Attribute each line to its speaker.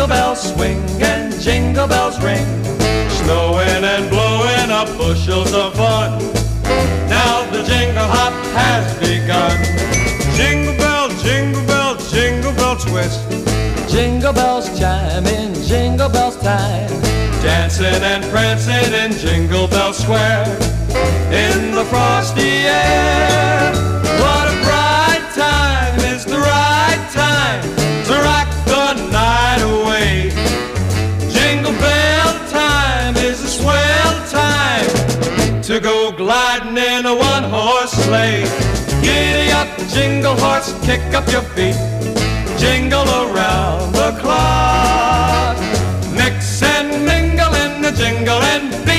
Speaker 1: Jingle bells swing and jingle bells ring, snowing and blowing up bushels of fun. Now the jingle hop has begun. Jingle bell, jingle bell, jingle bell twist. Jingle bells chime in Jingle Bells time, dancing and prancing in Jingle Bell Square. In the frosty air, what a bright time, is the right time to rock the night away. Jingle bell time is a swell time to go gliding in a one-horse sleigh. Giddy up, jingle horse, kick up your feet, jingle around the clock. Mix and mingle in the jingle and beat.